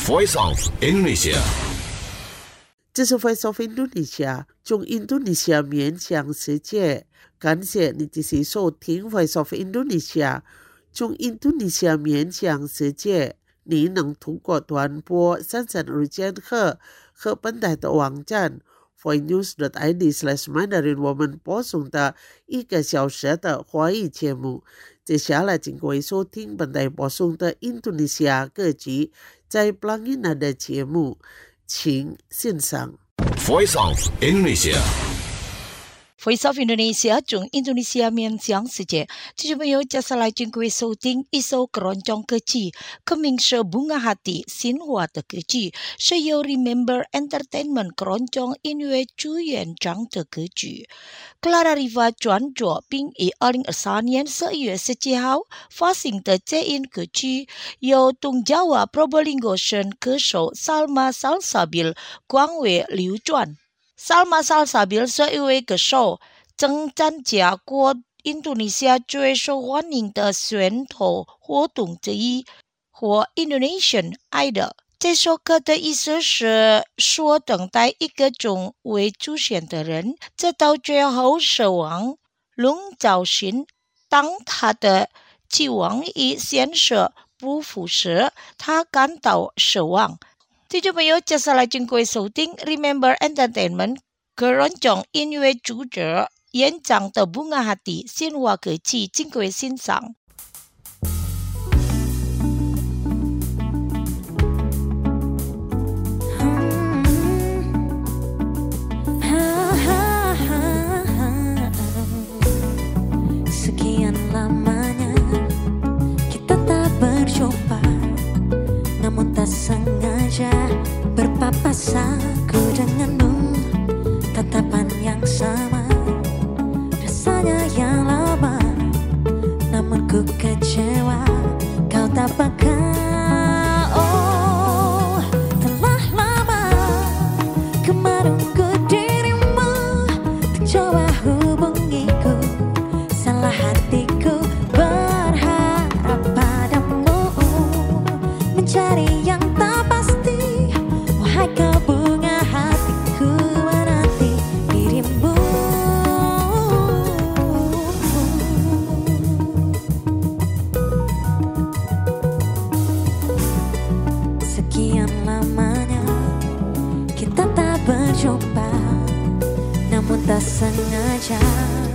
Voice of Indonesia。 这是 Voice of Indonesia， 从印度尼西亚面向世界。感谢你继续收听 Voice of Indonesia， 从印度尼西亚面向世界。你能通过短波33日间和本台的网站 voinews.id/Mandarin 我们播送的1个小时的华语节目。接下来请各位收听本台播送的印度尼西亚各级在 Pelangina 的节目，请欣赏。 Voice of Indonesia。Voice of Indonesia 从印度尼西亚面向世界，听众朋友，接下来请各位收听一首keroncong kecil Kemingse Bunga Hati Xinhua的歌曲，是由 Remember Entertainment keroncong Inue Chuyen Zhang 的歌曲。Clara Riva 专作并以2023年4月17号发行的这一歌曲，由东Jawa Probolinggo省歌手 Salma Salsabil 广为流传。Salma Salsabil 是一位歌手，曾参加过印度尼西亚最受欢迎的选秀活动之一，或 Indonesian Idol。这首歌的意思是说等待一个总会出现的人，直到最后死亡。龙兆勋当他的期望与现实不符时，他感到失望。听众朋友，接下来请各位收听 Remember Entertainment keroncong Inue 主角演唱的 Bunga Hati Xinhua 歌曲，请各位欣赏。 Sekian lamanya kita tak berjumpa, namun tak sengaja berpapasan ku denganmu. Tatapan yang sama, rasanya yang lama, namun ku kecewa, kau tak peka. Oh, telah lama ku menunggu dirimu, coba hubungiku, salah hatiku berharap padamu, mencari yang tak pasti, wahai kau bunga hatiku, menanti dirimu. Sekian lamanya kita tak berjumpa, namun tak sengaja